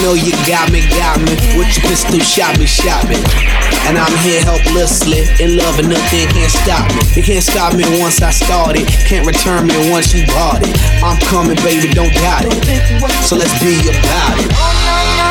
know you got me. With your pistol, shot me. And I'm here helplessly, in love and nothing can't stop me. You can't stop me once I started, can't return me once you bought it. I'm coming, baby, don't doubt it. So let's be about it.